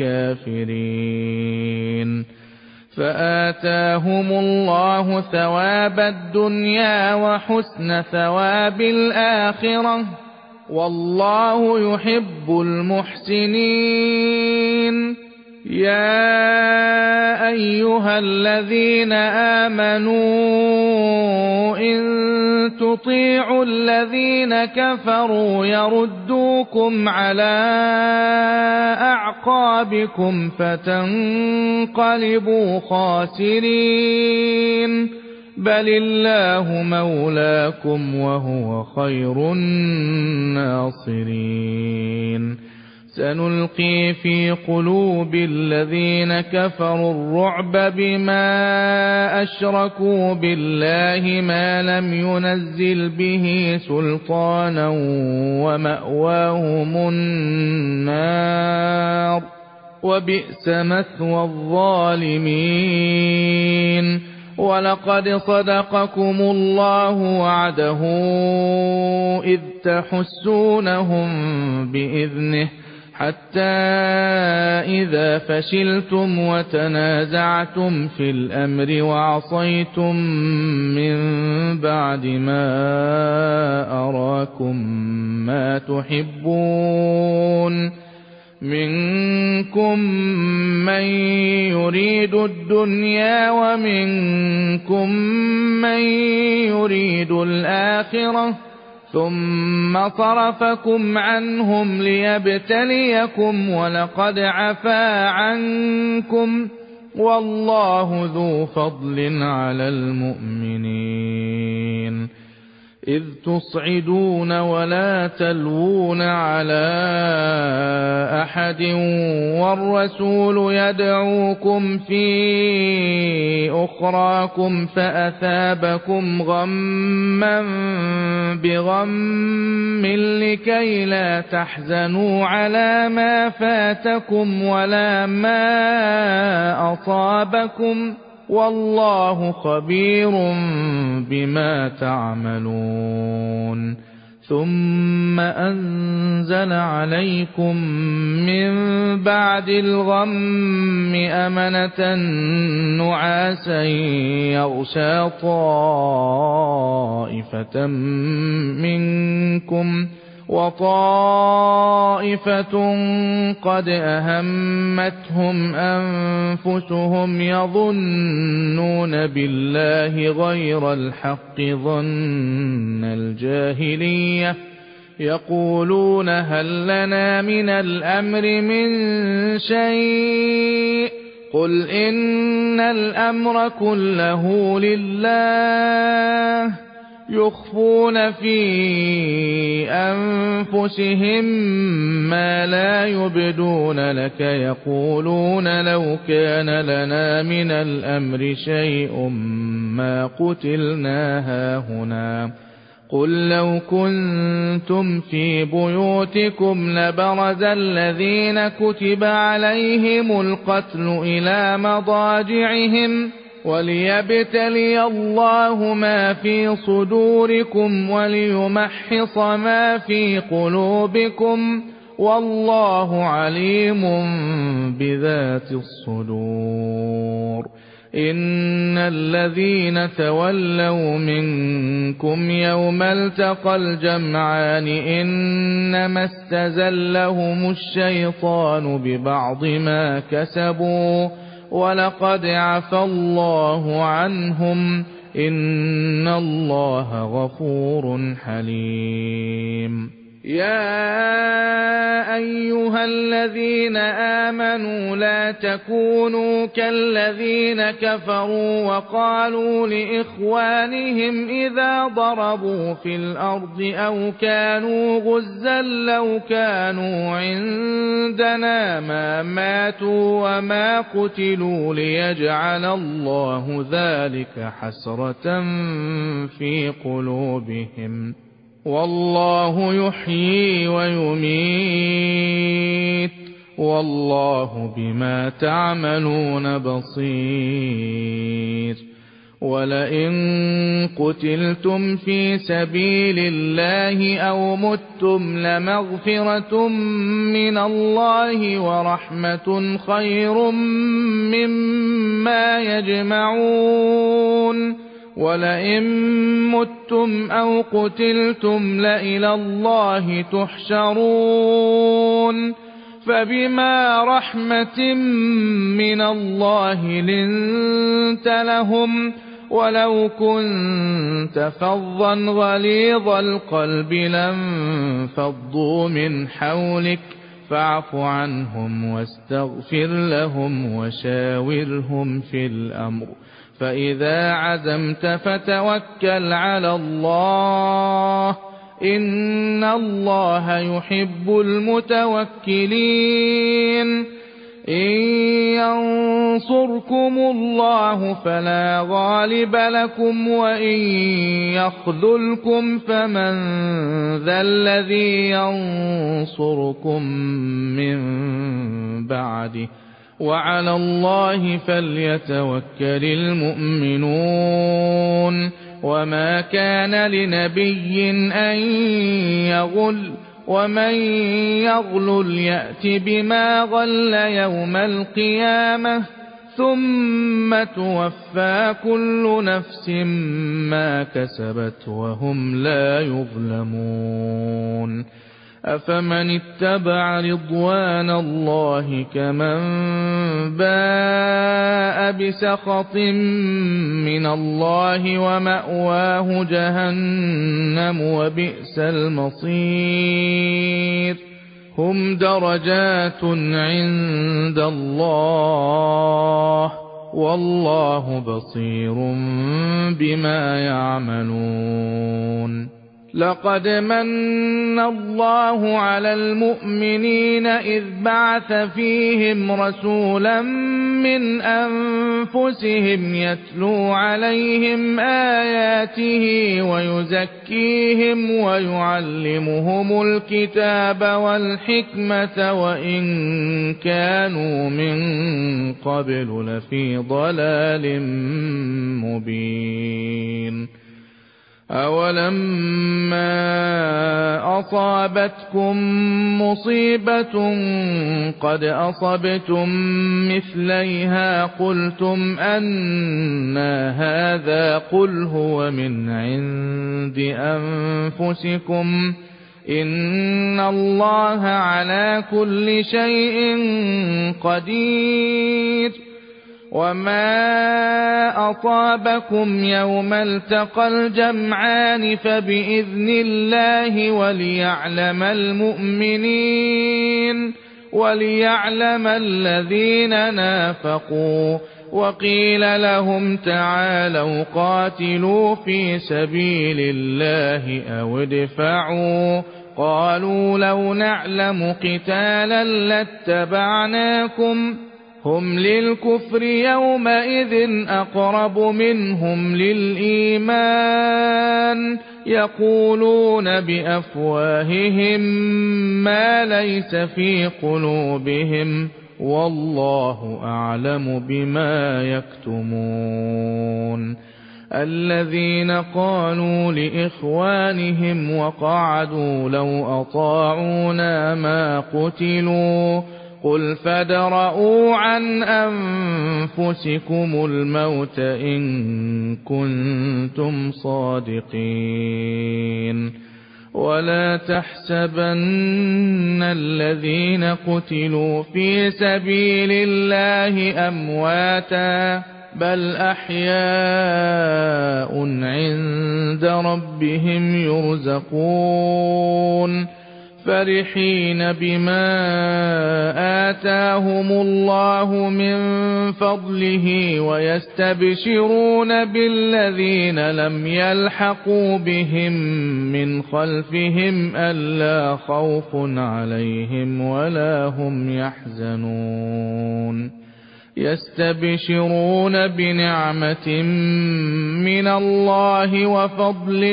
الكافرين. فآتاهم الله ثواب الدنيا وحسن ثواب الآخرة والله يحب المحسنين. يا أيها الذين آمنوا إن تطيعوا الذين كفروا يردوكم على أعقابكم فتنقلبوا خاسرين. بل الله مولاكم وهو خير الناصرين. سنلقي في قلوب الذين كفروا الرعب بما أشركوا بالله ما لم ينزل به سلطانا ومأواهم النار وبئس مثوى الظالمين. ولقد صدقكم الله وعده إذ تحسونهم بإذنه حتى إذا فشلتم وتنازعتم في الأمر وعصيتم من بعد ما أراكم ما تحبون منكم من يريد الدنيا ومنكم من يريد الآخرة ثم صرفكم عنهم ليبتليكم ولقد عفا عنكم والله ذو فضل على المؤمنين. إذ تصعدون ولا تلوون على أحد والرسول يدعوكم في أخراكم فأثابكم غما بغم لكي لا تحزنوا على ما فاتكم ولا ما أصابكم والله خبير بما تعملون. ثم أنزل عليكم من بعد الغم أمنة نعاسا يغشى طائفة منكم وطائفة قد أهمتهم أنفسهم يظنون بالله غير الحق ظن الجاهلية يقولون هل لنا من الأمر من شيء قل إن الأمر كله لله يخفون في أنفسهم ما لا يبدون لك يقولون لو كان لنا من الأمر شيء ما قتلنا هاهنا قل لو كنتم في بيوتكم لبرز الذين كتب عليهم القتل إلى مضاجعهم وليبتلي الله ما في صدوركم وليمحص ما في قلوبكم والله عليم بذات الصدور إن الذين تولوا منكم يوم التقى الجمعان إنما استزلهم الشيطان ببعض ما كسبوا ولقد عفى الله عنهم إن الله غفور حليم يا أيها الذين آمنوا لا تكونوا كالذين كفروا وقالوا لإخوانهم إذا ضربوا في الأرض أو كانوا غزا لو كانوا عندنا ما ماتوا وما قتلوا ليجعل الله ذلك حسرة في قلوبهم والله يحيي ويميت والله بما تعملون بصير ولئن قتلتم في سبيل الله أو متم لمغفرة من الله ورحمة خير مما يجمعون ولئن متم أو قتلتم لإلى الله تحشرون فبما رحمة من الله لنت لهم ولو كنت فظا غليظ القلب لانفضوا من حولك فاعف عنهم واستغفر لهم وشاورهم في الأمر فإذا عزمت فتوكل على الله إن الله يحب المتوكلين إن ينصركم الله فلا غالب لكم وإن يخذلكم فمن ذا الذي ينصركم من بعده وعلى الله فليتوكل المؤمنون وما كان لنبي أن يغل ومن يغلل يأت بما غل يوم القيامة ثم توفى كل نفس ما كسبت وهم لا يظلمون أفمن اتبع رضوان الله كمن باء بسخط من الله ومأواه جهنم وبئس المصير هم درجات عند الله والله بصير بما يعملون لقد من الله على المؤمنين إذ بعث فيهم رسولا من أنفسهم يتلو عليهم آياته ويزكيهم ويعلمهم الكتاب والحكمة وإن كانوا من قبل لفي ضلال مبين أولما أصابتكم مصيبة قد أصبتم مثليها قلتم أنى هذا قل هو من عند أنفسكم إن الله على كل شيء قدير وما أصابكم يوم التقى الجمعان فبإذن الله وليعلم الذين نافقوا وقيل لهم تعالوا قاتلوا في سبيل الله أو ادفعوا قالوا لو نعلم قتالا لاتبعناكم هم للكفر يومئذ أقرب منهم للإيمان يقولون بأفواههم ما ليس في قلوبهم والله أعلم بما يكتمون الذين قالوا لإخوانهم وقعدوا لو أطاعونا ما قتلوا قل فادرءوا عن أنفسكم الموت إن كنتم صادقين ولا تحسبن الذين قتلوا في سبيل الله أمواتا بل أحياء عند ربهم يرزقون فرحين بما آتاهم الله من فضله ويستبشرون بالذين لم يلحقوا بهم من خلفهم ألا خوف عليهم ولا هم يحزنون يستبشرون بنعمة من الله وفضل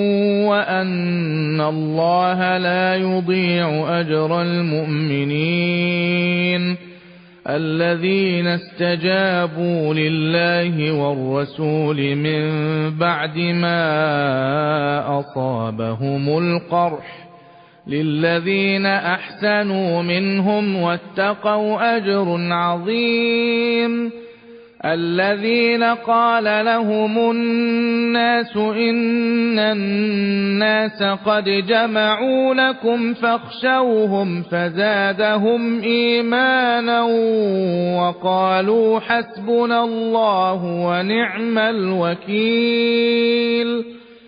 وأن الله لا يضيع أجر المؤمنين الذين استجابوا لله والرسول من بعد ما أصابهم القرح للذين أحسنوا منهم واتقوا أجر عظيم الذين قال لهم الناس إن الناس قد جمعوا لكم فاخشوهم فزادهم إيمانا وقالوا حسبنا الله ونعم الوكيل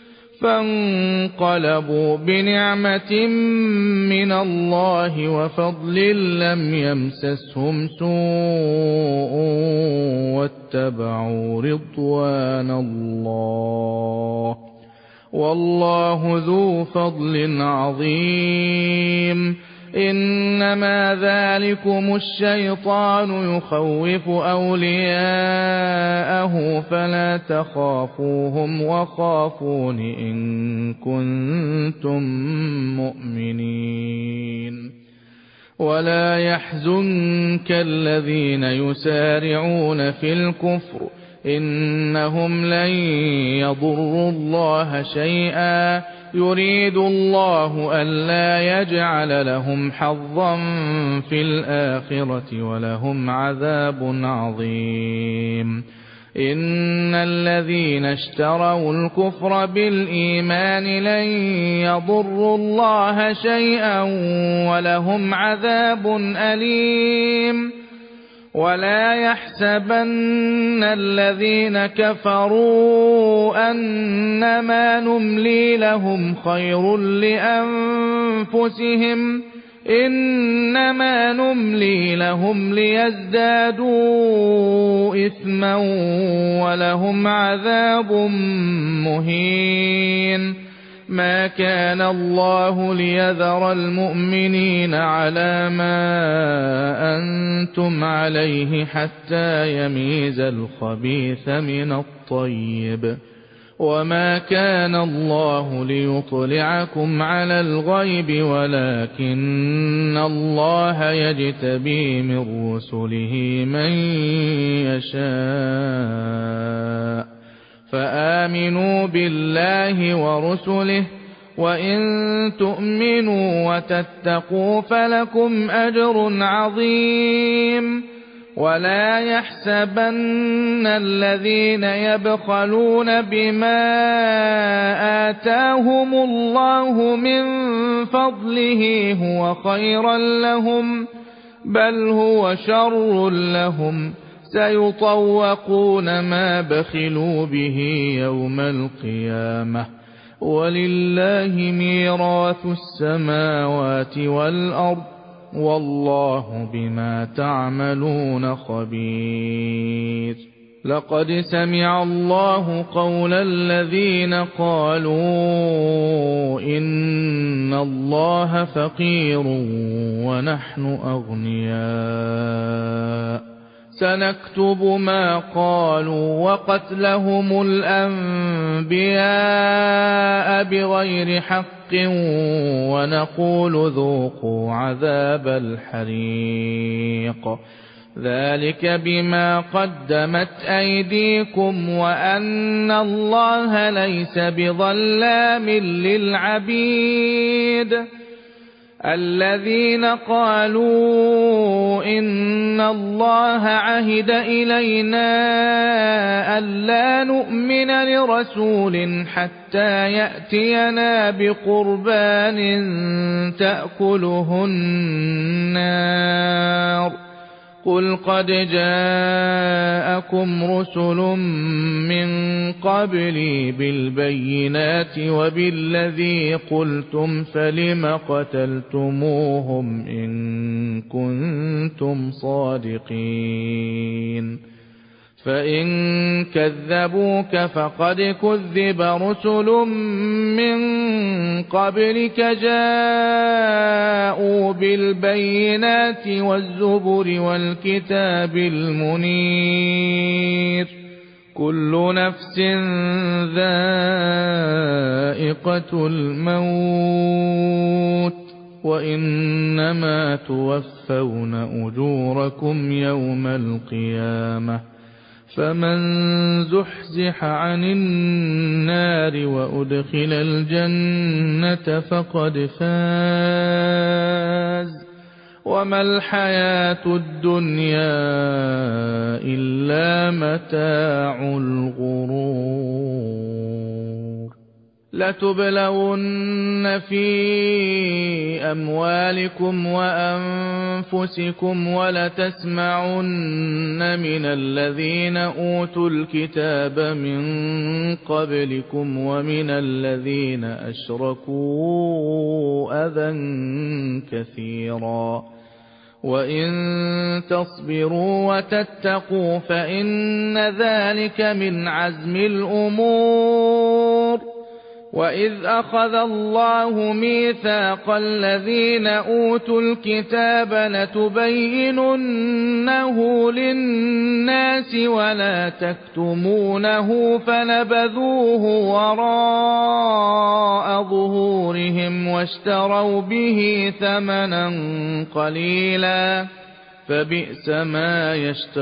فانقلبوا بنعمة من الله وفضل لم يمسسهم سوء واتبعوا رضوان الله والله ذو فضل عظيم إنما ذلكم الشيطان يخوف أولياءه فلا تخافوهم وخافون إن كنتم مؤمنين ولا يحزنك الذين يسارعون في الكفر إنهم لن يضروا الله شيئا يريد الله ألا يجعل لهم حظا في الآخرة ولهم عذاب عظيم إن الذين اشتروا الكفر بالإيمان لن يضروا الله شيئا ولهم عذاب أليم ولا يحسبن الذين كفروا أنما نملي لهم خير لأنفسهم إنما نملي لهم ليزدادوا إثما ولهم عذاب مهين ما كان الله ليذر المؤمنين على ما أنتم عليه حتى يميز الخبيث من الطيب وما كان الله ليطلعكم على الغيب ولكن الله يجتبي من رسله من يشاء فآمنوا بالله الله ورسله وإن تؤمنوا وتتقوا فلكم أجر عظيم ولا يحسبن الذين يبخلون بما آتاهم الله من فضله هو خيرا لهم بل هو شر لهم سيطوقون ما بخلوا به يوم القيامة ولله ميراث السماوات والأرض والله بما تعملون خبير لقد سمع الله قول الذين قالوا إن الله فقير ونحن أغنياء سنكتب ما قالوا وقتلهم الأنبياء بغير حق ونقول ذوقوا عذاب الحريق ذلك بما قدمت أيديكم وأن الله ليس بظلام للعبيد الذين قالوا إن الله عهد إلينا ألا نؤمن لرسول حتى يأتينا بقربان تأكله النار قل قد جاءكم رسل من قبلي بالبينات وبالذي قلتم فلم قتلتموهم إن كنتم صادقين فإن كذبوك فقد كذب رسل من قبلك جاءوا بالبينات والزبر والكتاب المنير كل نفس ذائقة الموت وإنما توفون أجوركم يوم القيامة فمن زحزح عن النار وأدخل الجنة فقد فاز وما الحياة الدنيا إلا متاع الغرور لتبلون في أموالكم وأنفسكم ولتسمعن من الذين أوتوا الكتاب من قبلكم ومن الذين أشركوا أذى كثيرا وإن تصبروا وتتقوا فإن ذلك من عزم الأمور وإذ أخذ الله ميثاق الذين أوتوا الكتاب لتبيننه للناس ولا تكتمونه فنبذوه وراء ظهورهم واشتروا به ثمنا قليلا فبئس ما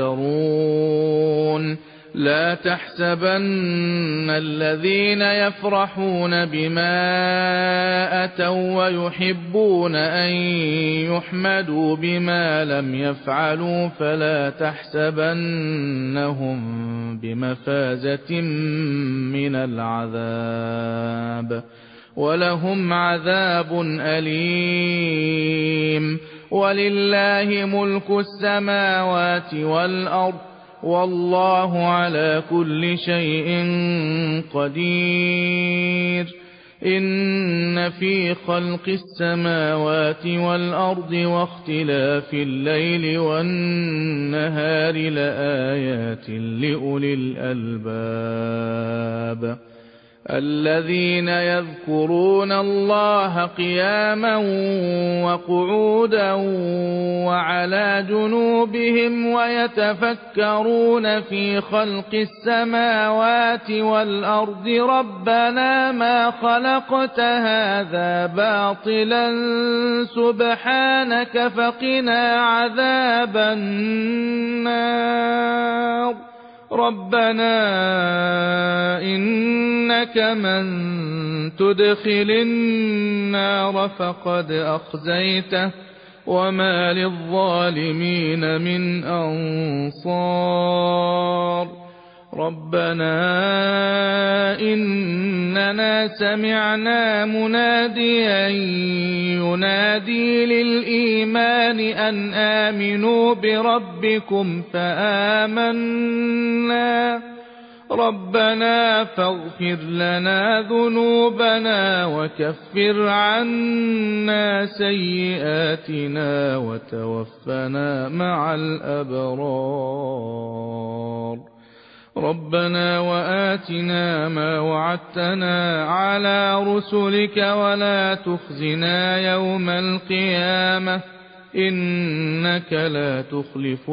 يشترون لا تحسبن الذين يفرحون بما أتوا ويحبون أن يحمدوا بما لم يفعلوا فلا تحسبنهم بمفازة من العذاب ولهم عذاب أليم ولله ملك السماوات والأرض والله على كل شيء قدير إن في خلق السماوات والأرض واختلاف الليل والنهار لآيات لأولي الألباب الذين يذكرون الله قياما وقعودا وعلى جنوبهم ويتفكرون في خلق السماوات والأرض ربنا ما خلقت هذا باطلا سبحانك فقنا عذاب النار ربنا إنك من تدخل النار فقد أخزيته وما للظالمين من أنصار ربنا إننا سمعنا مناديا ينادي للإيمان أن آمنوا بربكم فآمنا ربنا فاغفر لنا ذنوبنا وكفر عنا سيئاتنا وتوفنا مع الأبرار ربنا وآتنا ما وعدتنا على رسلك ولا تخزنا يوم القيامة إنك لا تخلف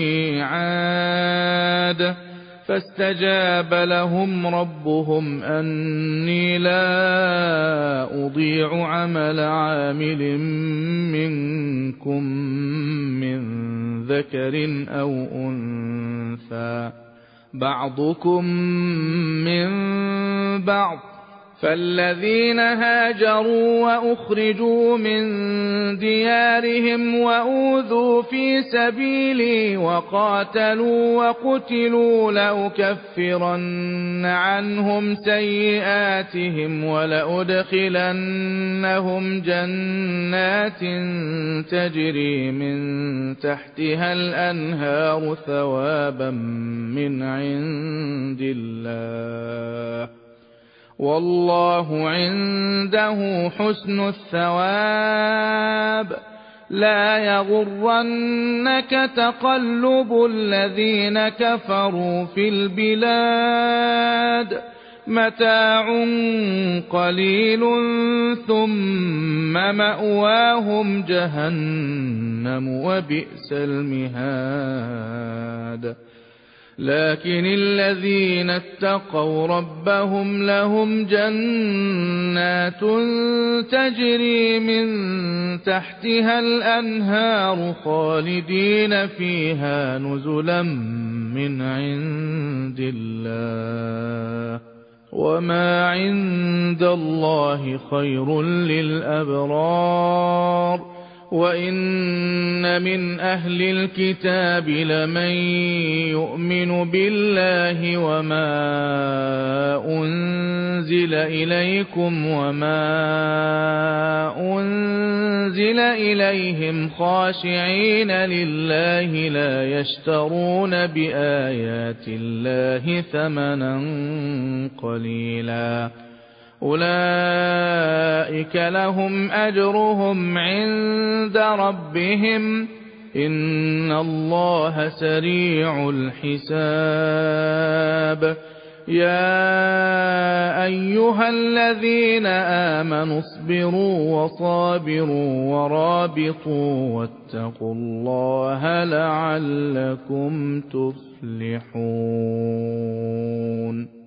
الميعاد فاستجاب لهم ربهم أني لا أضيع عمل عامل منكم من ذكر أو أنثى بعضكم من بعض فالذين هاجروا وأخرجوا من ديارهم وأوذوا في سبيلي وقاتلوا وقتلوا لأكفرن عنهم سيئاتهم ولأدخلنهم جنات تجري من تحتها الأنهار ثوابا من عند الله والله عنده حسن الثواب لا يغرنك تقلب الذين كفروا في البلاد متاع قليل ثم مأواهم جهنم وبئس المهاد لكن الذين اتقوا ربهم لهم جنات تجري من تحتها الأنهار خالدين فيها نزلا من عند الله وما عند الله خير للأبرار وإن من أهل الكتاب لمن يؤمن بالله وما أنزل إليكم وما أنزل إليهم خاشعين لله لا يشترون بآيات الله ثمنا قليلا أولئك لهم أجرهم عند ربهم إن الله سريع الحساب يا أيها الذين آمنوا اصبروا وصابروا ورابطوا واتقوا الله لعلكم تفلحون